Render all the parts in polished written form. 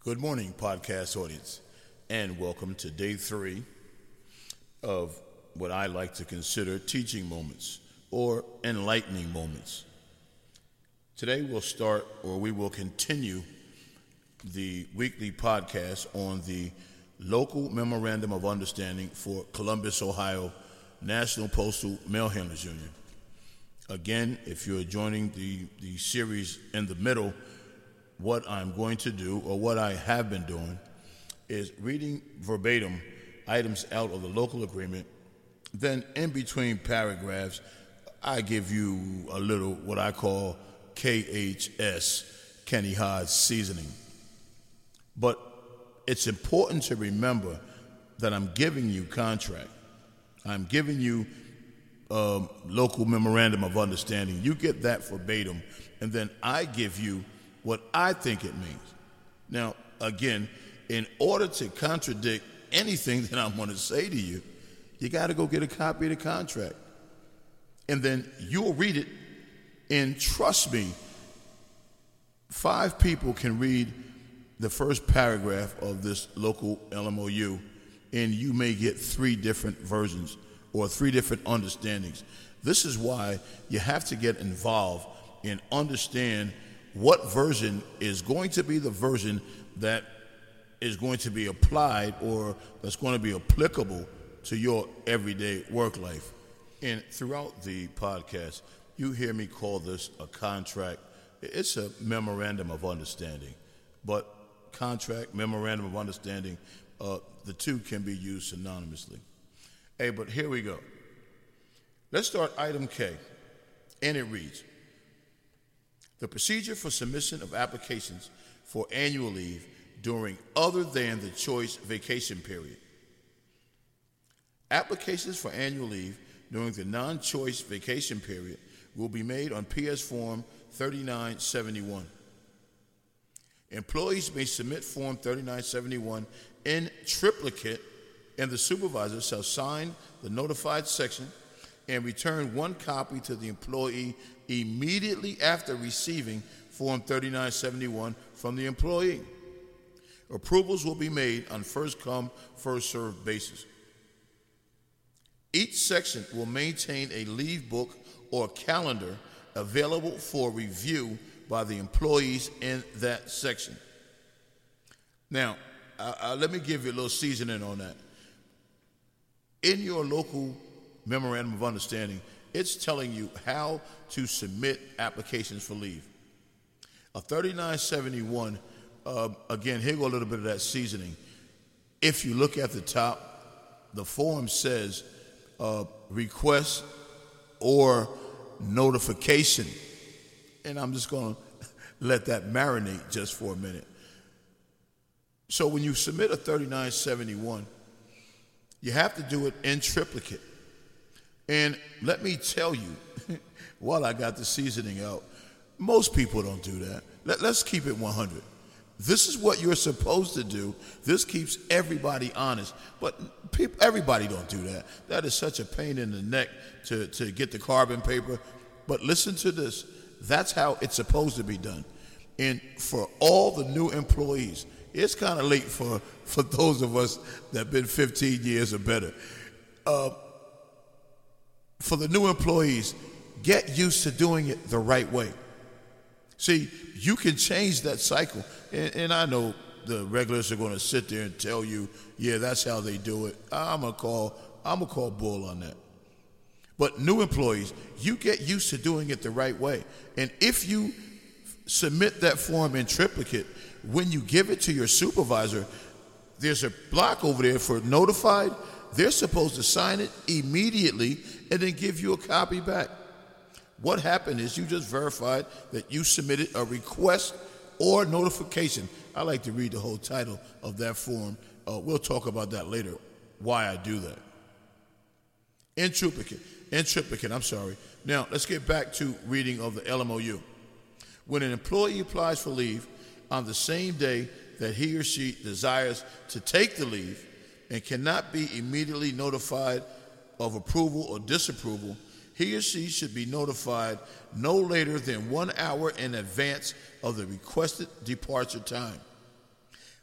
Good morning, podcast audience, and welcome to day 3 of what I like to consider teaching moments or enlightening moments. Today we will continue the weekly podcast on the local memorandum of understanding for Columbus, Ohio National Postal Mail Handlers Union. Again, if you're joining the series in the middle, what I'm going to do, or what I have been doing, is reading verbatim items out of the local agreement. Then in between paragraphs, I give you a little what I call KHS, Kenny Hodge seasoning. But it's important to remember that I'm giving you contract. I'm giving you local memorandum of understanding. You get that verbatim, and then I give you what I think it means. Now, again, in order to contradict anything that I'm going to say to you, you got to go get a copy of the contract. And then you'll read it, and trust me, 5 people can read the first paragraph of this local LMOU, and you may get 3 different versions or 3 different understandings. This is why you have to get involved and understand what version is going to be the version that is going to be applied or that's going to be applicable to your everyday work life. And throughout the podcast, you hear me call this a contract. It's a memorandum of understanding. But contract, memorandum of understanding, the two can be used synonymously. Hey, but here we go. Let's start item K, and it reads, the procedure for submission of applications for annual leave during other than the choice vacation period. Applications for annual leave during the non-choice vacation period will be made on PS Form 3971. Employees may submit Form 3971 in triplicate, and the supervisor shall sign the notified section and return 1 copy to the employee immediately after receiving Form 3971 from the employee. Approvals will be made on first-come, first-served basis. Each section will maintain a leave book or calendar available for review by the employees in that section. Now, let me give you a little seasoning on that. In your local memorandum of understanding, it's telling you how to submit applications for leave. A 3971, again, here go a little bit of that seasoning. If you look at the top, the form says request or notification. And I'm just going to let that marinate just for a minute. So when you submit a 3971, you have to do it in triplicate. And let me tell you, while I got the seasoning out, most people don't do that. Let's keep it 100. This is what you're supposed to do. This keeps everybody honest. But everybody don't do that. That is such a pain in the neck to get the carbon paper. But listen to this. That's how it's supposed to be done. And for all the new employees, it's kind of late for those of us that have been 15 years or better. For the new employees, get used to doing it the right way. See, you can change that cycle. And I know the regulars are going to sit there and tell you, yeah, that's how they do it. I'm gonna call bull on that. But new employees, you get used to doing it the right way. And if you submit that form in triplicate, when you give it to your supervisor, there's a block over there for notified. They're supposed to sign it immediately and then give you a copy back. What happened is you just verified that you submitted a request or notification. I like to read the whole title of that form. We'll talk about that later, why I do that. In triplicate, I'm sorry. Now, let's get back to reading of the LMOU. When an employee applies for leave on the same day that he or she desires to take the leave and cannot be immediately notified of approval or disapproval, he or she should be notified no later than 1 hour in advance of the requested departure time.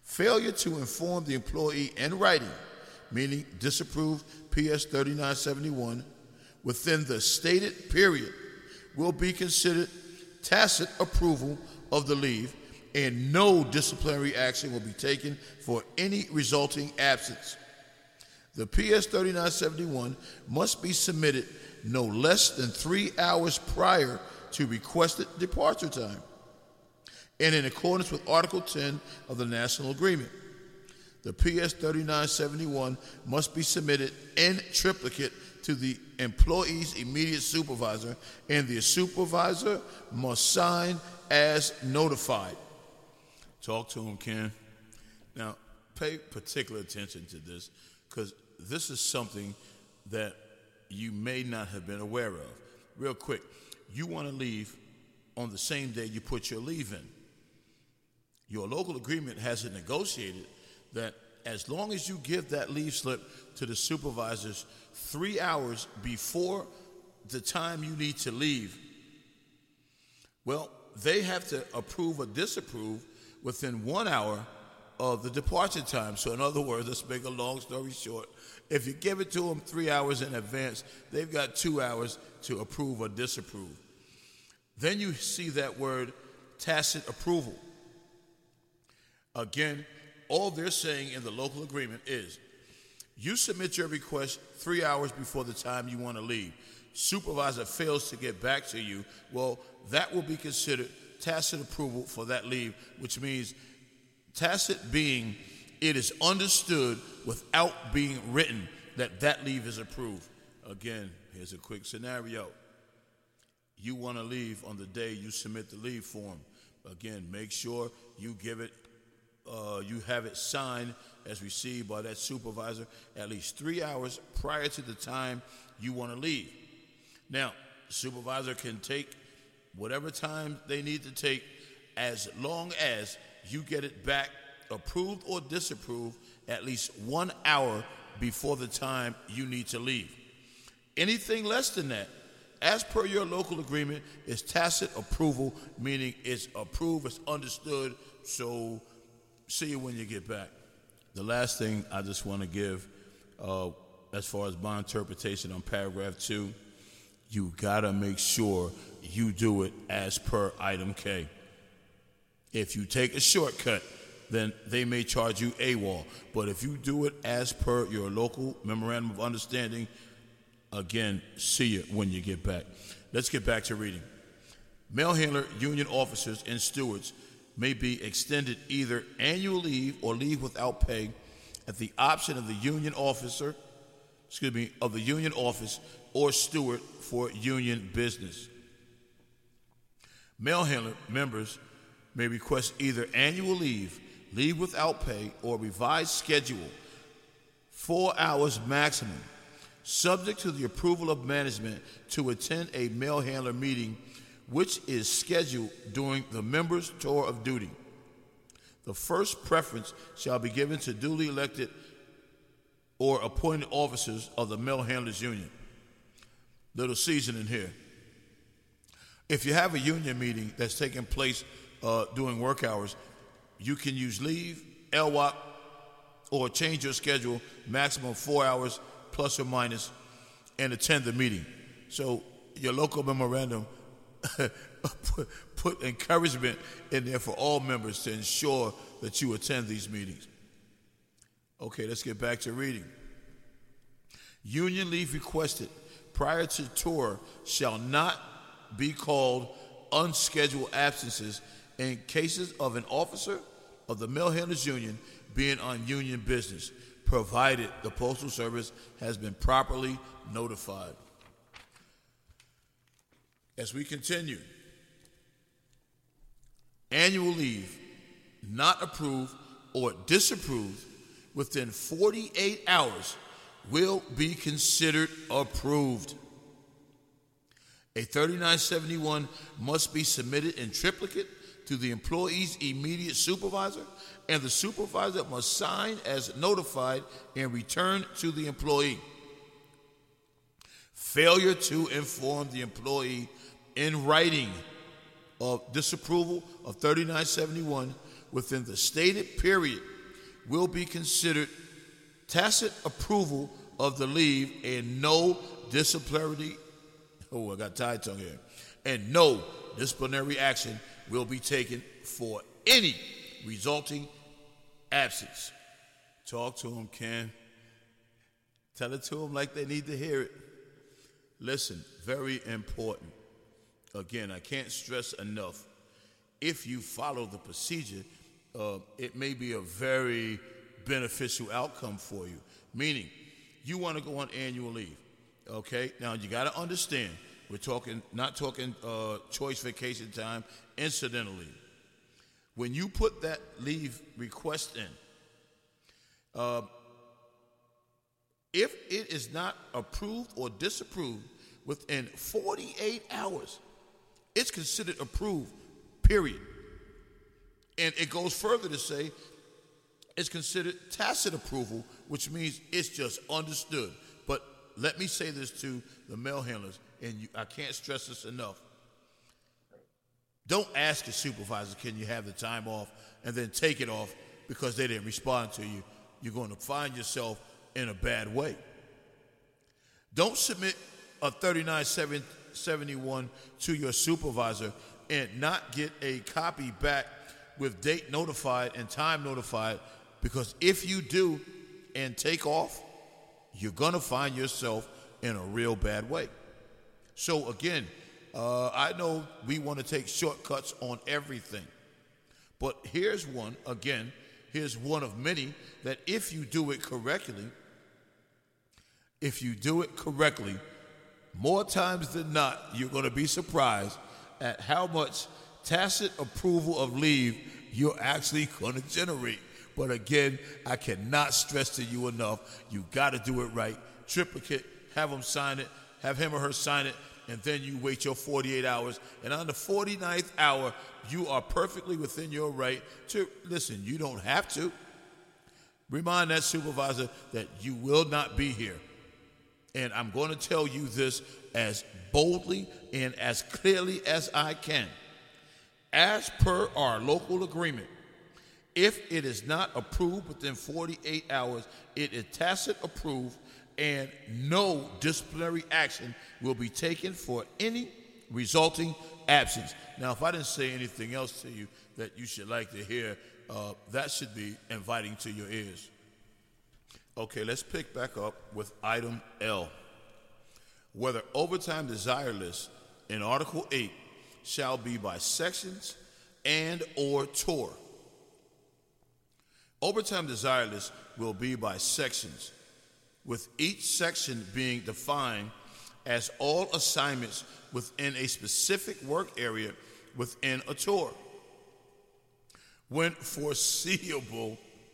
Failure to inform the employee in writing, meaning disapprove PS 3971, within the stated period will be considered tacit approval of the leave, and no disciplinary action will be taken for any resulting absence. The PS 3971 must be submitted no less than 3 hours prior to requested departure time, and in accordance with Article 10 of the National Agreement. The PS 3971 must be submitted in triplicate to the employee's immediate supervisor, and the supervisor must sign as notified. Talk to him, Ken. Now, pay particular attention to this, because this is something that you may not have been aware of. Real quick, you want to leave on the same day you put your leave in. Your local agreement has it negotiated that as long as you give that leave slip to the supervisors 3 hours before the time you need to leave, well, they have to approve or disapprove within 1 hour of the departure time. So in other words, let's make a long story short. If you give it to them 3 hours in advance, they've got 2 hours to approve or disapprove. Then you see that word tacit approval. Again, all they're saying in the local agreement is you submit your request 3 hours before the time you want to leave. Supervisor fails to get back to you, well, that will be considered tacit approval for that leave, which means tacit being it is understood without being written that that leave is approved. Again, here's a quick scenario. You want to leave on the day you submit the leave form. Again, make sure you give it, you have it signed as received by that supervisor at least 3 hours prior to the time you want to leave. Now, the supervisor can take whatever time they need to take as long as you get it back approved or disapproved at least 1 hour before the time you need to leave. Anything less than that, as per your local agreement, is tacit approval, meaning it's approved, it's understood, so see you when you get back. The last thing I just want to give, as far as my interpretation on paragraph 2, you gotta make sure you do it as per item K. If you take a shortcut, then they may charge you AWOL. But if you do it as per your local memorandum of understanding, again, see you when you get back. Let's get back to reading. Mail handler union officers and stewards may be extended either annual leave or leave without pay at the option of the union officer, of the union office or steward for union business. Mail handler members may request either annual leave, leave without pay, or revised schedule, 4 hours maximum, subject to the approval of management to attend a mail handler meeting which is scheduled during the member's tour of duty. The first preference shall be given to duly elected or appointed officers of the mail handlers union. Little seasoning here. If you have a union meeting that's taking place during work hours, you can use leave, LWOP, or change your schedule maximum 4 hours plus or minus and attend the meeting. So your local memorandum put encouragement in there for all members to ensure that you attend these meetings. Okay, let's get back to reading. Union leave requested prior to tour shall not be called unscheduled absences in cases of an officer of the Mail Handlers Union being on union business, provided the Postal Service has been properly notified. As we continue, annual leave not approved or disapproved within 48 hours will be considered approved. A 3971 must be submitted in triplicate to the employee's immediate supervisor, and the supervisor must sign as notified and return to the employee. Failure to inform the employee in writing of disapproval of 3971 within the stated period will be considered tacit approval of the leave, and no disciplinary, I got tied tongue here, and no disciplinary action will be taken for any resulting absence. Talk to them, Ken. Tell it to them like they need to hear it. Listen, very important. Again, I can't stress enough. If you follow the procedure, it may be a very beneficial outcome for you. Meaning, you want to go on annual leave. Okay? Now, you got to understand, we're not talking choice vacation time, incidental leave. When you put that leave request in, if it is not approved or disapproved within 48 hours, it's considered approved, period. And it goes further to say it's considered tacit approval, which means it's just understood. But let me say this to the mail handlers, and I can't stress this enough. Don't ask your supervisor, can you have the time off, and then take it off because they didn't respond to you. You're going to find yourself in a bad way. Don't submit a 3971 to your supervisor and not get a copy back with date notified and time notified, because if you do and take off, you're going to find yourself in a real bad way. So again, I know we want to take shortcuts on everything, but here's one of many that if you do it correctly, more times than not, you're going to be surprised at how much tacit approval of leave you're actually going to generate. But again, I cannot stress to you enough, you got to do it right. Triplicate, have him sign it, have him or her sign it, and then you wait your 48 hours. And on the 49th hour, you are perfectly within your right to, listen, you don't have to. Remind that supervisor that you will not be here. And I'm going to tell you this as boldly and as clearly as I can. As per our local agreement, if it is not approved within 48 hours, it is tacit approved, and no disciplinary action will be taken for any resulting absence. Now, if I didn't say anything else to you that you should like to hear, that should be inviting to your ears. Okay, let's pick back up with item L. Whether overtime desired list in Article 8 shall be by sections and or tour. Overtime desired list will be by sections, with each section being defined as all assignments within a specific work area within a tour. When foreseeable,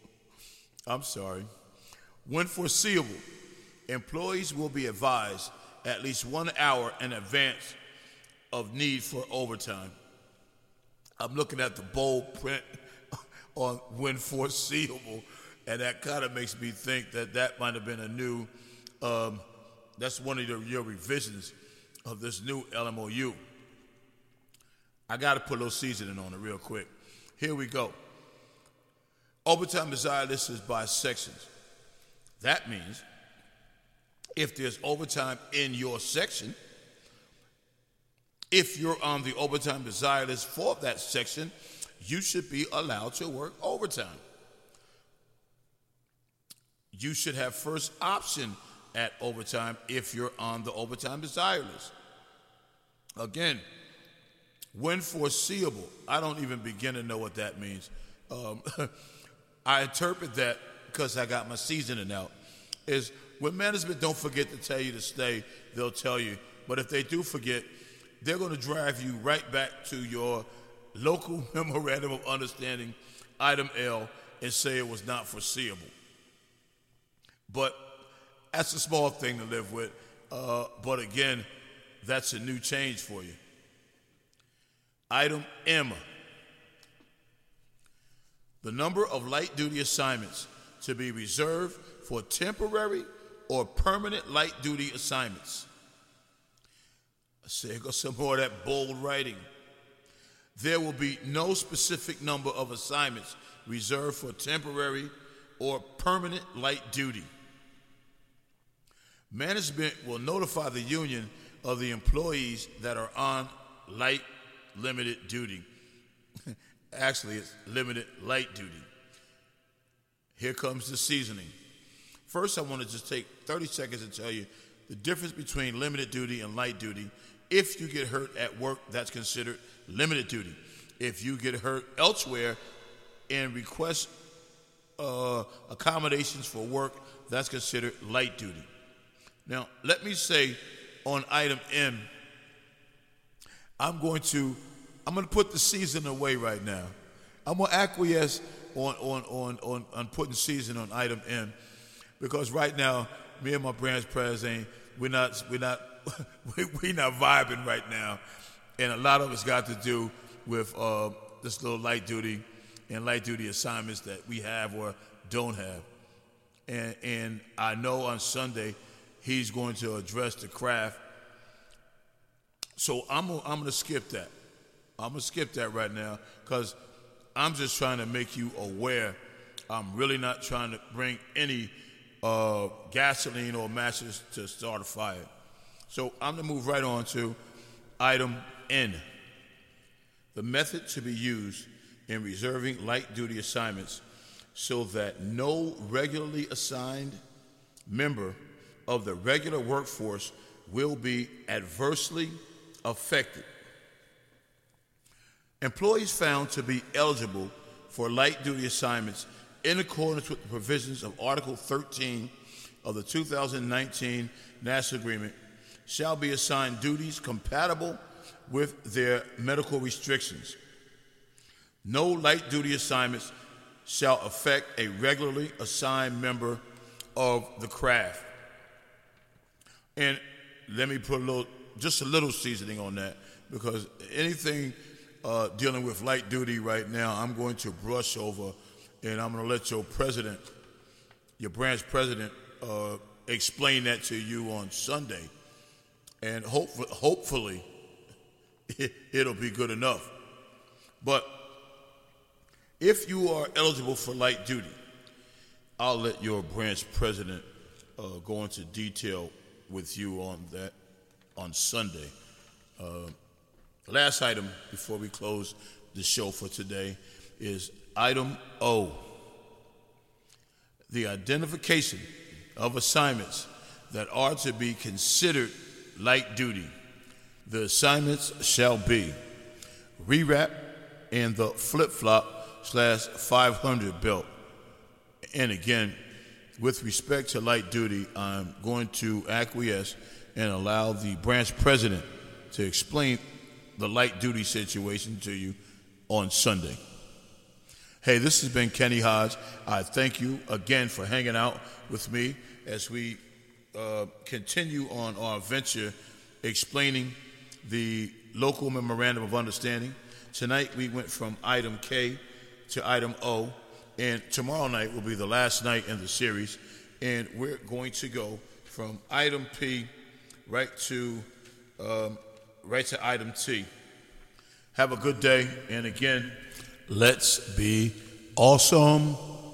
employees will be advised at least 1 hour in advance of need for overtime. I'm looking at the bold print on when foreseeable, and that kind of makes me think that might have been a new, that's one of your revisions of this new LMOU. I got to put a little seasoning on it real quick. Here we go. Overtime desired list is by sections. That means if there's overtime in your section, if you're on the overtime desired list for that section, you should be allowed to work overtime. You should have first option at overtime if you're on the overtime desired list. Again, when foreseeable, I don't even begin to know what that means. I interpret that, because I got my seasoning out, is when management don't forget to tell you to stay, they'll tell you. But if they do forget, they're going to drive you right back to your local memorandum of understanding, item L, and say it was not foreseeable. But that's a small thing to live with. But again, that's a new change for you. Item M. The number of light duty assignments to be reserved for temporary or permanent light duty assignments. There goes some more of that bold writing. There will be no specific number of assignments reserved for temporary or permanent light duty. Management will notify the union of the employees that are on light limited duty. Actually, it's limited light duty. Here comes the seasoning. First, I want to just take 30 seconds to tell you the difference between limited duty and light duty. If you get hurt at work, that's considered limited duty. If you get hurt elsewhere and request accommodations for work, that's considered light duty. Now, let me say on item M, I'm going to put the season away right now. I'm going to acquiesce on putting season on item M, because right now, me and my branch president, we're not vibing right now, and a lot of it's got to do with this little light duty and light duty assignments that we have or don't have. And I know on Sunday he's going to address the craft. So I'm going to skip that. I'm going to skip that right now because I'm just trying to make you aware. I'm really not trying to bring any gasoline or matches to start a fire. So I'm going to move right on to item N. The method to be used in reserving light duty assignments so that no regularly assigned member of the regular workforce will be adversely affected. Employees found to be eligible for light duty assignments in accordance with the provisions of Article 13 of the 2019 NASA Agreement shall be assigned duties compatible with their medical restrictions. No light duty assignments shall affect a regularly assigned member of the craft. And let me put just a little seasoning on that, because anything dealing with light duty right now, I'm going to brush over, and I'm going to let your branch president, explain that to you on Sunday, and hopefully it'll be good enough. But if you are eligible for light duty, I'll let your branch president go into detail with you on that on Sunday. Last item before we close the show for today is item O. The identification of assignments that are to be considered light duty. The assignments shall be rewrap and the flip-flop /500 belt. And again, with respect to light duty, I'm going to acquiesce and allow the branch president to explain the light duty situation to you on Sunday. Hey, this has been Kenny Hodge. I thank you again for hanging out with me as we continue on our venture explaining the local memorandum of understanding. Tonight we went from item K to item O, and tomorrow night will be the last night in the series, and we're going to go from item P right to item T. Have a good day, and again, let's be awesome.